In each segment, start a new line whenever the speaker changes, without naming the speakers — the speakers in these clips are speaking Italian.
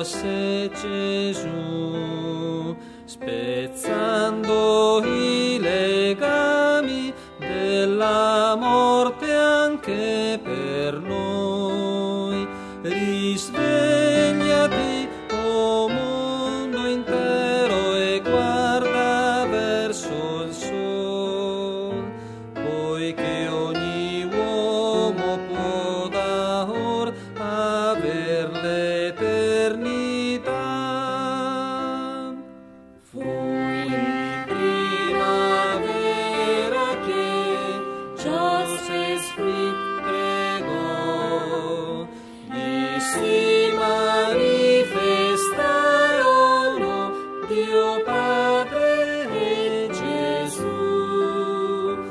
nasce Gesù, spezzando i legami della morte anche per noi. Risvegliati, o mondo intero, e guarda verso il sol, poiché ogni uomo può da or aver l'eternità. Fui primavera che Joseph Smith pregò, si manifestarono Dio Padre e Gesù.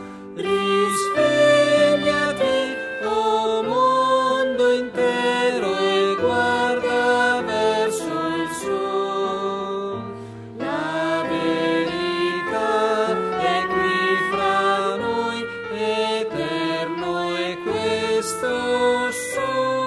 Risvegliati, o mondo intero, e guarda verso il sol. La verità è qui fra noi, eterno è questo sol.